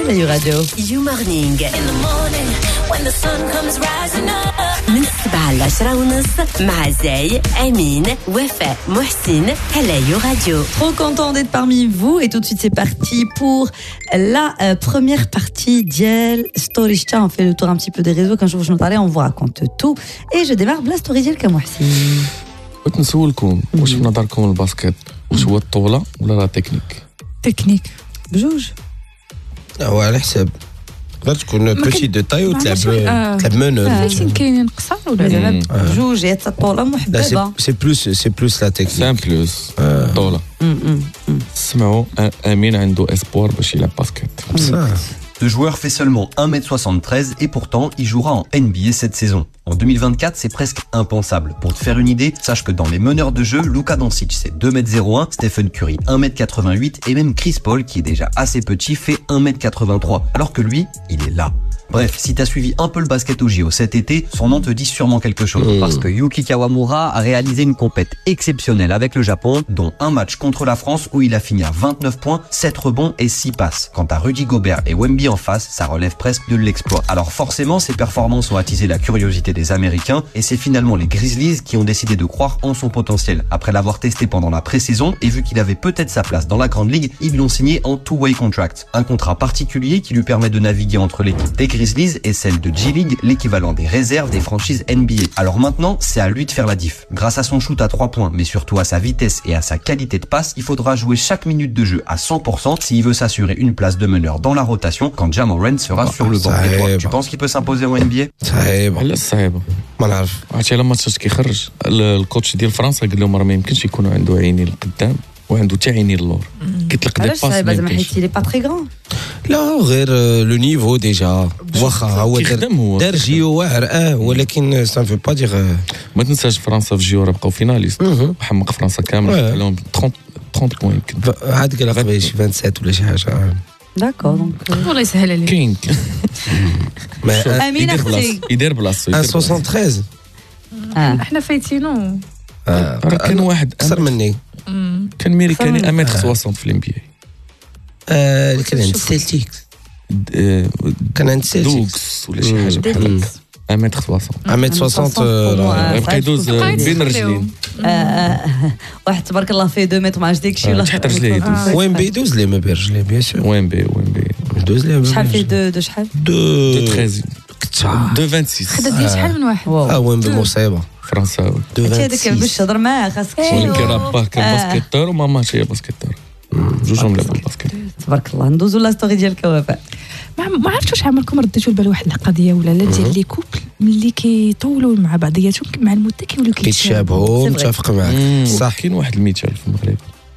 على راديو. You morning in the morning when the sun comes rising up. من 7 ل 10:30 مع زاي أمين وفاء محسن على راديو. Trop content d'être parmi vous et tout de suite c'est parti pour la première partie d'Yel Story. On fait le tour un petit peu des réseaux. Quand je vous parle, on vous raconte tout et je démarre la story d'Yel Kamouhsin. بغيت نسولكم واش في نظركم الباسكت واش هو الطولة ولا لا تكنيك بجوج هو على حساب غير تكون بوتي دو تاي وتلعب منور كاينين قصار ولا بجوج هي الطولة محببة سي بلوس لا تكنيك سان بلوس طولة سمعوا امين عنده اسبوار باش يلعب باسكت. Le joueur fait seulement 1m73 et pourtant il jouera en NBA cette saison. En 2024, c'est presque impensable. Pour te faire une idée, sache que dans les meneurs de jeu, Luka Doncic c'est 2m01, Stephen Curry 1m88 et même Chris Paul, qui est déjà assez petit, fait 1m83. Alors que lui, il est là. Bref, si t'as suivi un peu le basket au JO cet été, son nom te dit sûrement quelque chose. Parce que Yuki Kawamura a réalisé une compète exceptionnelle avec le Japon, dont un match contre la France où il a fini à 29 points, 7 rebonds et 6 passes. Quant à Rudy Gobert et Wemby en face, ça relève presque de l'exploit. Alors forcément, ces performances ont attisé la curiosité des Américains et c'est finalement les Grizzlies qui ont décidé de croire en son potentiel. Après l'avoir testé pendant la pré-saison et vu qu'il avait peut-être sa place dans la grande ligue, ils l'ont signé en two-way contract. Un contrat particulier qui lui permet de naviguer entre l'équipe des Grizzlies et celle de G-League, l'équivalent des réserves des franchises NBA. Alors maintenant, c'est à lui de faire la diff. Grâce à son shoot à 3 points, mais surtout à sa vitesse et à sa qualité de passe, il faudra jouer chaque minute de jeu à 100% s'il veut s'assurer une place de meneur dans la rotation quand Ja Morant sera sur le banc. Et toi, tu penses qu'il peut s'imposer au NBA? لا صعيبة ما نعرف عرفتي على ماتش كيخرج الكوتش ديال فرنسا قال لهم راه ما يمكنش يكونوا عنده عينين القدام وعنده حتى عينين اللور كيطلق دي علاش باس صعيبة زعما حيت il est pas très grand. لا غير لو نيفو ديجا واخا هو دار جيو واعر ولكن سان في با دير ما تنساش فرنسا في الجيو راه بقاو فيناليست وحمق فرنسا كامل لهم 30 بوين يمكن عاد قال لك شي 27 ولا شي حاجه D'accord donc والله يسهل عليك كاين أمين أختي يدير بلاصتو 173 احنا فايتينو راه كان واحد اكثر مني كان ميريكاني 1m60 في الام بي اللي كان عند السيلتيك كان عند السيلتيك دوكس ولا شي حاجه بحال 1m60 يبقى يدوز بين رجلين واحد تبارك الله فيه 2 متر ما عرفتش داكشي ولا تحت رجليه يدوز وين بيدوز لي ما بين رجليه بيان سور وين بي يدوز لي شحال فيه دو شحال دو 13 دو 26 خدا ديال شحال من واحد وين بمصيبه فرنساوي هذاك باش تهضر معاه خاصك ولكن راه باه كان باسكيتور وماما هي باسكيتور جوجهم لعبوا الباسكيت تبارك الله. ندوزو لا ستوري ديال كوافاء. ما عرفتش واش عمركم رديتوا البال واحد القضيه ولا لا ديال لي كوبل ملي كيطولوا مع بعضياتهم مع المده كيولوا كيتشابهوا متفق معك صح. كاين واحد المثال في المغرب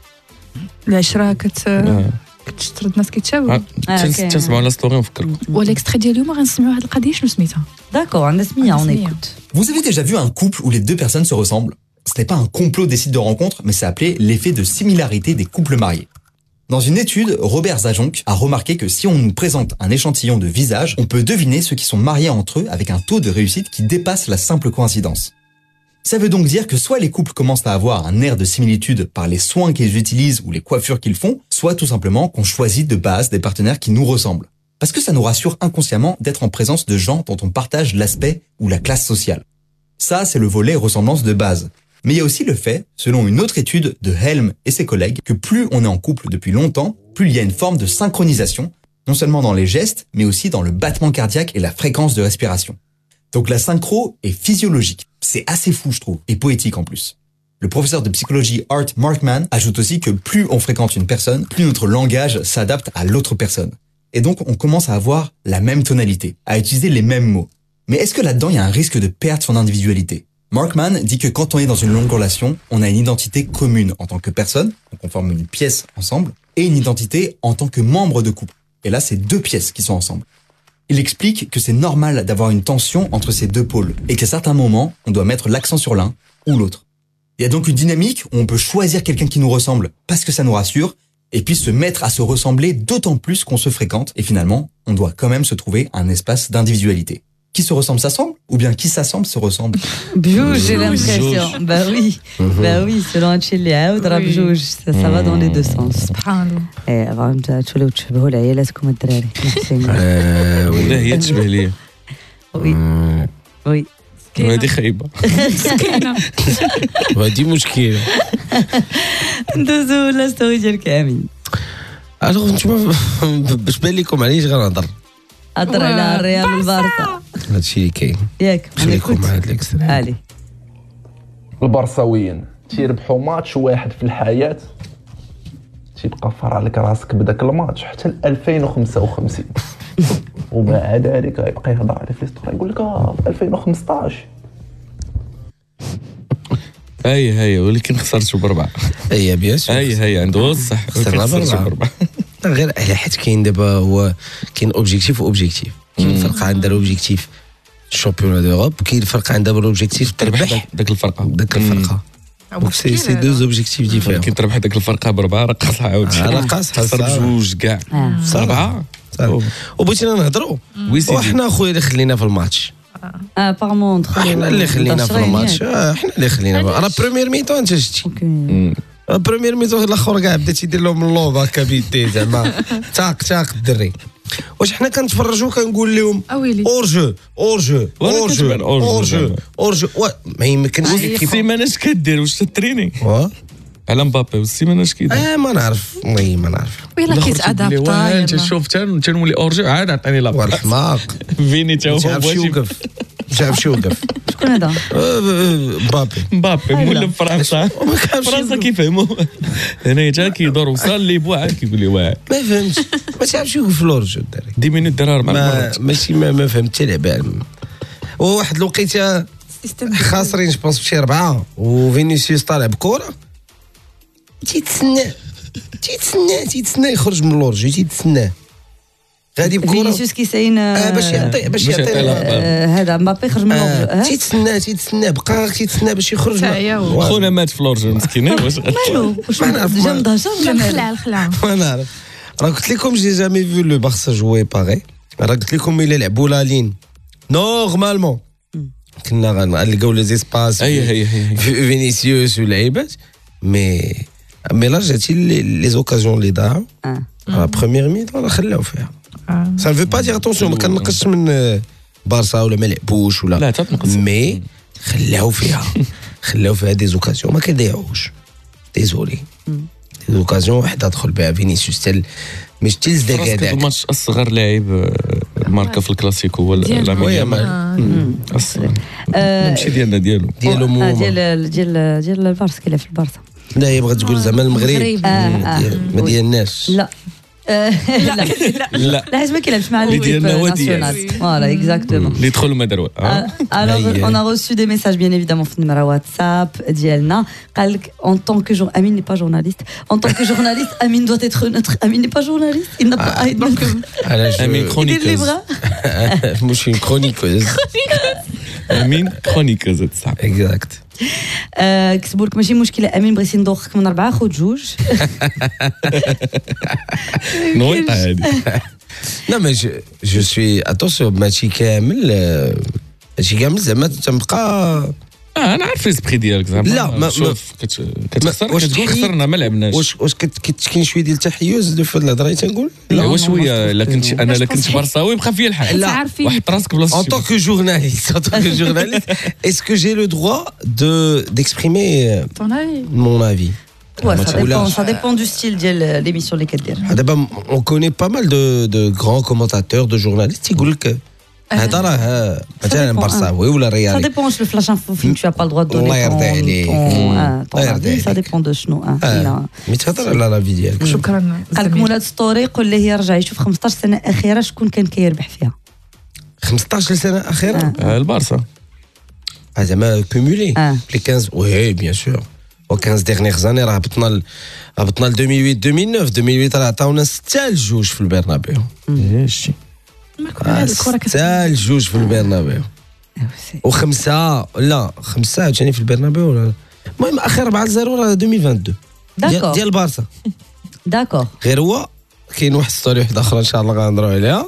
العشره كتشترد الناس كيتشابهوا تسمعوا على ستوري ونفكركم والاكستري ديال اليوم غنسمعوا هاد القضيه شنو سميتها. D'accord, عندنا سميه on écoute. Vous avez déjà vu un couple où les deux personnes se ressemblent? Ce n'est pas un complot des sites de rencontres, mais c'est appelé l'effet de similarité des couples mariés. Dans une étude, Robert Zajonc a remarqué que si on nous présente un échantillon de visages, on peut deviner ceux qui sont mariés entre eux avec un taux de réussite qui dépasse la simple coïncidence. Ça veut donc dire que soit les couples commencent à avoir un air de similitude par les soins qu'ils utilisent ou les coiffures qu'ils font, soit tout simplement qu'on choisit de base des partenaires qui nous ressemblent. Parce que ça nous rassure inconsciemment d'être en présence de gens dont on partage l'aspect ou la classe sociale. Ça, c'est le volet ressemblance de base. Mais il y a aussi le fait, selon une autre étude de Helm et ses collègues, que plus on est en couple depuis longtemps, plus il y a une forme de synchronisation, non seulement dans les gestes, mais aussi dans le battement cardiaque et la fréquence de respiration. Donc la synchro est physiologique. C'est assez fou, je trouve, et poétique en plus. Le professeur de psychologie Art Markman ajoute aussi que plus on fréquente une personne, plus notre langage s'adapte à l'autre personne. Et donc on commence à avoir la même tonalité, à utiliser les mêmes mots. Mais est-ce que là-dedans il y a un risque de perdre son individualité? Markman dit que quand on est dans une longue relation, on a une identité commune en tant que personne, donc on forme une pièce ensemble, et une identité en tant que membre de couple. Et là, c'est 2 pièces qui sont ensemble. Il explique que c'est normal d'avoir une tension entre ces 2 pôles, et qu'à certains moments, on doit mettre l'accent sur l'un ou l'autre. Il y a donc une dynamique où on peut choisir quelqu'un qui nous ressemble parce que ça nous rassure, et puis se mettre à se ressembler d'autant plus qu'on se fréquente, et finalement, on doit quand même se trouver un espace d'individualité. qui se ressemble s'assemble ou bien qui s'assemble se ressemble? بجوج j'ai l'impression. Bah oui, selon هادشي عاود راه بجوج ça va dans les deux sens. سبحان الله. فهمت تولوا تشبهوا العيالاتكم الدراري. ولا هي تشبه ليا وي هذه خايبه مسكينه. وهذه مشكله. ندوزو لا ستوري ديالك امين. الوغ نتوما باش بان لكم علاش غنهضر هضر على الريال والبارسا هادشي اللي كاين. ياك خليكم مع هاد الاكستريم. علي البرصاويين تيربحوا ماتش واحد في الحياه تيبقى فرع لك راسك بداك الماتش حتى ل 2055 ومع ذلك غيبقى يهضر على في الهستوري يقول لك في 2015 هي ولكن خسرتو بربعه. هي بيان سور. هي عنده الصح خسرنا بربعه. غير على حيت كاين دابا هو كاين اوبجيكتيف واوبجيكتيف. كاين فرق عندها الاوبجيكتيف الشامبيون دوروب كاين فرق عندها بالاوبجيكتيف تربح داك الفرقه دونك سي دو اوبجيكتيف ديفيرون. كي تربح داك الفرقه بربعه راه قاصحه عاوتاني راه قاصحه خسر بجوج كاع ربعه. وبغيتينا نهضروا وحنا اخويا اللي خلينا في الماتش. بارمون احنا اللي خلينا في الماتش. احنا اللي خلينا راه بريمير ميتون انت شتي بريمير ميتون الاخر كاع بدا تيدير لهم اللوب هكا بيدي زعما تاق الدري. واش حنا كنتفرجوا كنقول لهم اورجو ما يمكنش السيمانه اش كدير واش تريني على مبابي والسيمانه اش كيدير ما نعرف والله ما نعرف ويلا كيتادابطا انت شوف تنولي اورجو عاد عطيني لا والحماق فيني تا هو تعرف شو وقف شكون هذا مبابي مولف فرنسا كيفهموا هنا تا كيدور وصل لي بوعه كيقول لي واعر ما فهمتش ما تعرفش يوقف لورجو الدري 10 مينوت درار ماشي ما فهمت حتى لعبه. وواحد الوقيته خاسرين جوبونس بشي 4 وفينيسيوس طالع بكره تيتسنى يخرج من لورجو تيتسناه غادي بكره فينيسيوس كيساين باش يعطي هذا مبابي يخرج من لورجو تيتسنى بقى تيتسنى باش يخرج. خونا مات في لورجو مسكين واش ما نعرف جا مدهشه ولا الخلع ما نعرف. راه قلت لكم جي جامي فيو لو بارسا جوي باغي. راه قلت لكم الا لعبوا لا لين نورمالمون كنا غنلقاو لي زيسباس هي فينيسيوس واللعيبات مي لا جاتي لي زوكازيون اللي ضاعوا لا بروميير ميطون خلاو فيها. سا نفو با دير اتونسيون ما كنقصش من بارسا ولا ما لعبوش ولا لا تنقص مي خلاو فيها دي زوكازيون ما كيضيعوش. ديزولي دي زوكازيون وحده دخل بها فينيسيوس مش تلز دقائق الماتش اصغر لاعب ماركا في الكلاسيكو هو لامين اصلا ماشي ديالنا ديالو ديال البارسا كيلعب في البارسا. لا يبغى تقول زعما المغرب ما ديالناش لا حيت ما كيلعبش مع ليكيب ناسيونال فوالا اكزاكتومون اللي دخلوا ما داروا. Alors on a reçu des messages bien évidemment في النمره واتساب ديالنا قال لك en tant que Amine n'est pas journaliste en tant que journaliste Amine doit être neutre. Amine n'est pas journaliste il n'a pas à être neutre. Amine chroniqueuse مش كرونيكوز Amine chroniqueuse صح اكزاكت. كتبوا لك ماشي مشكله امين بغيتي ندوخك من 4 خذ 2 نويطه هادي. لا ما جو سوي اتونسيون ماشي كامل زعما تنبقى انا عارف الاسبري ديالك زعما. لا ما شوف كتخسر كتقول خسرنا ما لعبناش. واش كاين شويه ديال التحيز في الهضره اللي تنقول. لا واش شويه الا كنت برصاوي بقى فيا الحال. لا واحد راسك بلاصه. En tant que journaliste est-ce que j'ai le droit d'exprimer mon avis. Ça dépend du style ديال l'émission اللي كدير. دابا on connaît pas mal de grands commentateurs de journalistes يقول لك هذا راه مثلا برصاوي ولا رياضي. Ça dépend le flash info film tu as pas le droit de donner. الله يرضي عليك. Ça dépend de شنو مي تهضر على لا في ديالك. شكرا. قال لك مولات ستوري قول ليه يرجع يشوف 15 سنه اخيره شكون كان كيربح فيها. 15 سنه اخيره البارسا زعما كومولي لي 15 وي بيان سور و 15 dernières années راه هبطنا ل 2008 راه عطاونا 6-2 في البرنابيو. شتي ما كنا هاد الكره 6-2 في البرنابيو وخمسه عاوتاني في البرنابيو. المهم اخر 4-0 راه 2022 ديال البارسا. داكور غير هو كاين واحد ستوري واحده اخرى ان شاء الله غنهضروا عليها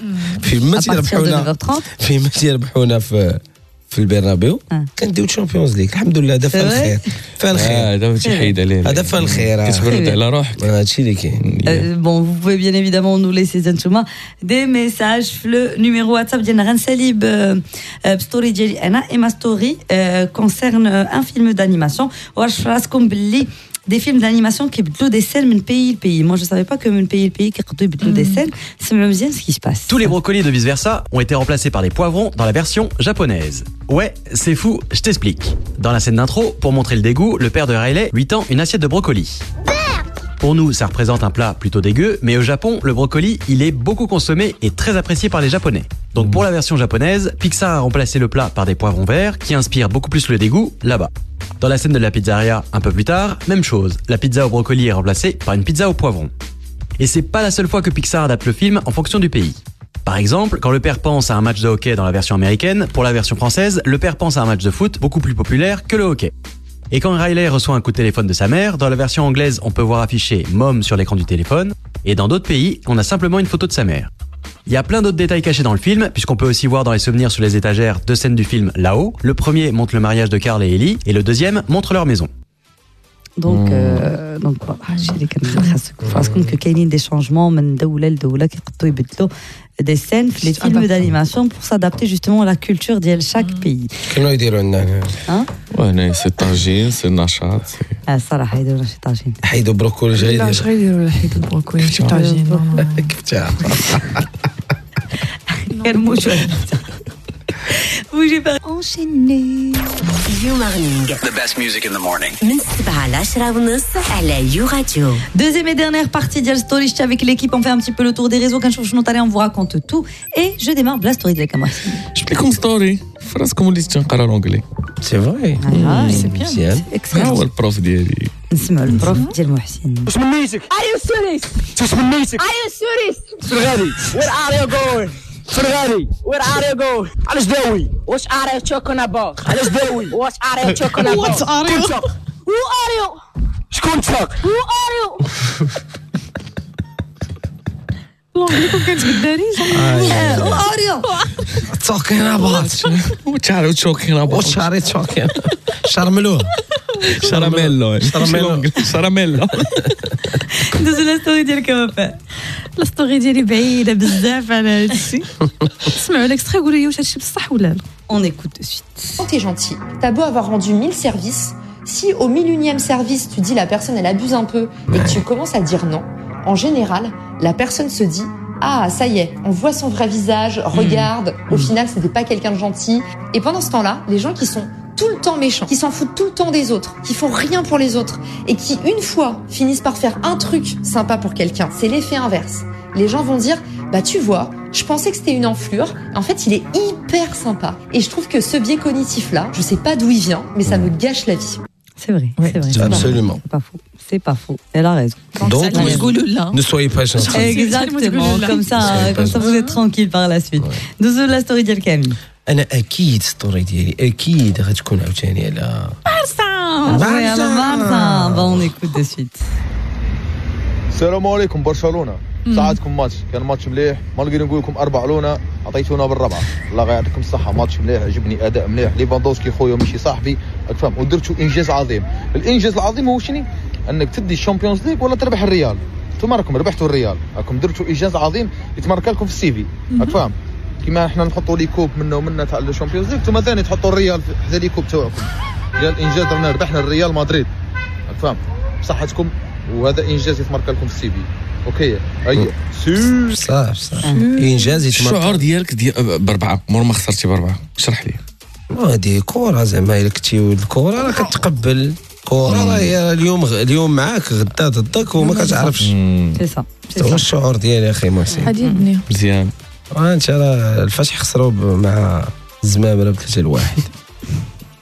فيما تيربحونا في البرنابيو كنديو تشامبيونز ليغ الحمد لله هذا فيها الخير هذا ماشي حيد عليه هذا فيها الخير كتبرد على روحك هادشي اللي كاين bon vous pouvez bien évidemment nous laisser des messages le numéro WhatsApp ديالنا غنسالي بستوري ديالي انا et ma story concerne un film d'animation واش راسكم باللي des films d'animation qui بدلوا des scènes من pays le pays. Moi je savais pas que من pays le pays كيقدروا يبدلوا des scènes. C'est même bien ce qui se passe. Tous les brocolis de Vice Versa ont été remplacés par des poivrons dans la version japonaise. Ouais, c'est fou, je t'explique. Dans la scène d'intro, pour montrer le dégoût, le père de Riley lui tend une assiette de brocoli. Pour nous, ça représente un plat plutôt dégueu, mais au Japon, le brocoli, il est beaucoup consommé et très apprécié par les Japonais. Donc pour la version japonaise, Pixar a remplacé le plat par des poivrons verts qui inspirent beaucoup plus le dégoût là-bas. Dans la scène de la pizzeria, un peu plus tard, même chose. La pizza au brocoli est remplacée par une pizza au poivron. Et c'est pas la seule fois que Pixar adapte le film en fonction du pays. Par exemple, quand le père pense à un match de hockey dans la version américaine, pour la version française, le père pense à un match de foot beaucoup plus populaire que le hockey. Et quand Riley reçoit un coup de téléphone de sa mère, dans la version anglaise, on peut voir affiché Mom sur l'écran du téléphone, et dans d'autres pays, on a simplement une photo de sa mère. Il y a plein d'autres détails cachés dans le film, puisqu'on peut aussi voir dans les souvenirs sur les étagères deux scènes du film là-haut. Le premier montre le mariage de Carl et Ellie, et le deuxième montre leur maison. Donc خاصكم كاينين des changements من دولة لدولة كيقدروا يبدلوا des scènes في les films d'animation pour s'adapter justement à la culture ديال chaque pays. كانوا يديروا لنا وهنا سي طاجين سي نشاط الصراحة يديروا شي طاجين حيدوا بروكولي جاي لا واش غيديروا حيدوا البروكولي شي طاجين كيف تعرف كان Oui, j'ai pas enchaîné. You Morning. The best music in the morning. من 7 ل 10:30 على You Radio. Deuxième et dernière partie de la story. J'étais avec l'équipe, on fait un petit peu le tour des réseaux. Quand je suis on vous raconte tout. Et je démarre la story de la caméra. Je fais comme story. فراسكم وليت تنقرا l'anglais. C'est vrai. C'est bien. Excellent. هو البروف ديالي. نسمعوا البروف ديال محسن. واش من نيتك؟ Are you serious? واش من نيتك؟ Are you serious? فرغالي. Where are you going? فرغالي. Where are you going? علاش داوي؟ What are you talking about? علاش داوي؟ What are you talking about? What are you? Who are you? شكون تاك؟ Who are you? لونغلي كون كانت بالدارجه Who are you? talking about what are you talking about what are you talking شرملو شرميلو شرميلو دوز لا ستوري ديالك وفاء. لا ستوري ديالي بعيده بزاف على هادشي. سمعوا الاكسترا قولوا لي واش هادشي بصح ولا لا. On écoute de suite. Quand t'es gentil, t'as beau avoir rendu 1000 services, si au 1001e service tu dis la personne elle abuse un peu et que tu commences à dire non, en général, la personne se dit ah ça y est, on voit son vrai visage, regarde, au final c'était pas quelqu'un de gentil. Et pendant ce temps-là, les gens qui sont tout le temps méchants, qui s'en foutent tout le temps des autres, qui font rien pour les autres et qui une fois finissent par faire un truc sympa pour quelqu'un, c'est l'effet inverse. Les gens vont dire bah tu vois, je pensais que c'était une enflure, en fait il est hyper sympa. Et je trouve que ce biais cognitif là, je sais pas d'où il vient, mais ça me gâche la vie. C'est vrai, c'est vrai. Absolument. C'est pas faux. C'est pas faux. Elle a raison. Donc, ne soyez pas gentils. Exactement. Comme ça, vous êtes tranquille par la suite. Nous la story ديال كامل. أنا أكيد ستوري ديالي أكيد غتكون عاوتاني على بارسا. Bon, on écoute de suite. السلام عليكم برشلونة. ساعدكم ماتش كان ماتش مليح ما نقدر نقول لكم 4 علونا عطيتونا بالربعه الله يعطيكم الصحه ماتش مليح عجبني اداء مليح ليفاندوفسكي خويا ماشي صاحبي فهم ودرتوا انجاز عظيم الانجاز العظيم هو شنو انك تدي الشامبيونز ليغ ولا تربح الريال انتم راكم ربحتوا الريال راكم درتوا انجاز عظيم يتمارك لكم في السي في فهم كيما احنا نحطوا لي كوب منا ومنا تاع الشامبيونز ليغ انتم ثاني تحطوا الريال حدا لي كوب تاعكم ديال الانجاز رانا ربحنا الريال مدريد فهم بصحتكم وهذا انجاز يتمارك لكم في السي في اوكي اي صح انجاز الشعور ديالك بربعه مور ما خسرتي بربعه اشرح لي هذه كره زعما الا كنتي ولد الكره راه كتقبل كره هي اليوم معاك غدا ضدك وما كتعرفش سي صا هو الشعور ديالي اخي محسن هادي الدنيا مزيان انت راه الفاش خسروا مع الزمامره ب3-1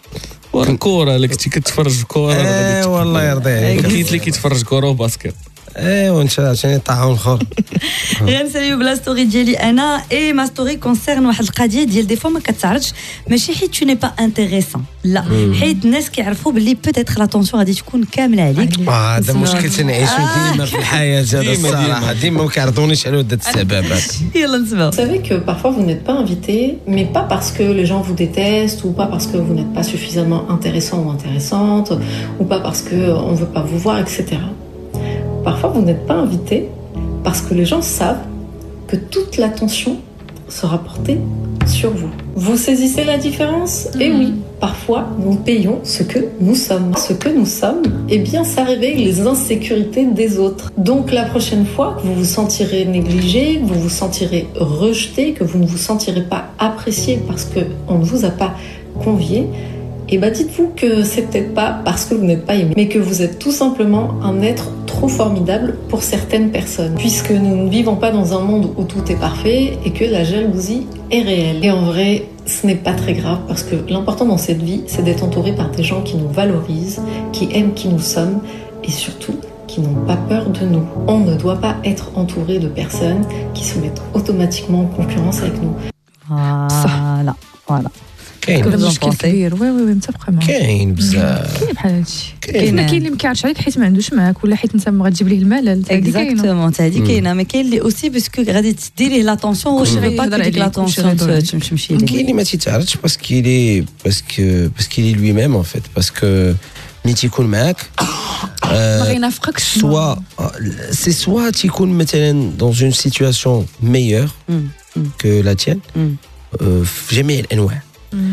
والكره اللي كنتي كتفرج كره والله يرضي عليك كاين اللي كيتفرج كره وباسكت ايوا انت عشان طاعون اخر غير نساليو بلا ستوري ديالي انا اي ما ستوري كونسيرن واحد القضيه ديال دي فوا ما كتعرضش ماشي حيت تو ني با انتريسون لا حيت الناس كيعرفوا باللي بوتيتر لاتونسيون غادي تكون كامله عليك هذا مشكل تنعيشو ديما في الحياه هذا الصراحه ديما ما كيعرضونيش على هاد السببات يلا نسمعوا. Vous savez que parfois vous n'êtes pas invité, mais pas parce que les gens vous détestent ou pas parce que vous n'êtes pas suffisamment intéressant ou intéressante ou pas parce que on veut pas vous voir, etc. Parfois vous n'êtes pas invité parce que les gens savent que toute l'attention sera portée sur vous. Vous saisissez la différence ? Eh oui, parfois nous payons ce que nous sommes. Ce que nous sommes, eh bien ça réveille les insécurités des autres. Donc la prochaine fois que vous vous sentirez négligé, que vous vous sentirez rejeté, que vous ne vous sentirez pas apprécié parce qu'on ne vous a pas convié, et bah dites-vous que c'est peut-être pas parce que vous n'êtes pas aimé, mais que vous êtes tout simplement un être trop formidable pour certaines personnes. Puisque nous ne vivons pas dans un monde où tout est parfait et que la jalousie est réelle. Et en vrai, ce n'est pas très grave parce que l'important dans cette vie, c'est d'être entouré par des gens qui nous valorisent, qui aiment qui nous sommes et surtout qui n'ont pas peur de nous. On ne doit pas être entouré de personnes qui se mettent automatiquement en concurrence avec nous. Voilà. كاين مشكل كبير وي متفقه معاك كاين بزاف كاين بحال هادشي كاين اللي ما كيعرفش عليك حيت ما عندوش معاك ولا حيت انت ما غتجيب ليه الملل اكزاكتومون هادي كاينه ما كاين اللي اوسي باسكو غادي تدي ليه لاتونسيون واش با ديك لاتونسيون تمشي ليه كاين اللي ما تيتعرضش باسكو لي لوي ميم ان فيت باسكو ملي تيكون معاك ما غينافقكش سوا تيكون مثلا دون اون سيتوياسيون ميور كو لا تيان في جميع الانواع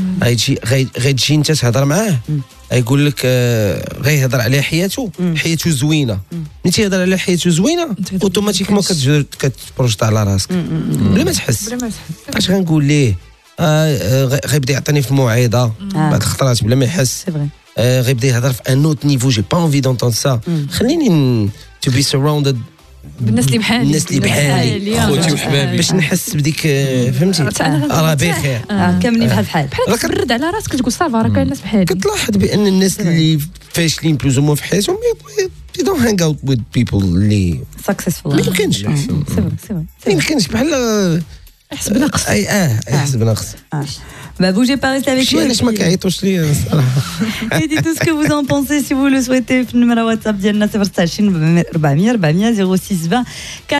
غيجي انت تهضر معاه يقول لك غيهضر على حياته زوينه ملي تيهضر على حياته زوينه اوتوماتيكمون كتبروجيت على راسك بلا ما تحس اش غنقول ليه غيبدا يعطيني في الموعظه بعض الخطرات بلا ما يحس غيبدا يهضر في ان اوت نيفو جي با انفي دونتون سا خليني تو بي سراوندد بالناس اللي بحالي خوتي وحبابي باش نحس بديك فهمتي راه بخير كاملين بحال كتبرد على راسك تقول صافا راه كاين الناس بحالي كتلاحظ بان الناس اللي فاشلين بلوز مو في حياتهم they don't hang out with people اللي successful ما يمكنش ما يمكنش بحال يحس بنقص يحس بنقص Bah bougez pas, restez avec nous. Et dites tout ce que vous en pensez si vous le souhaitez. Numéro WhatsApp ديالنا 026 400 400 06 20.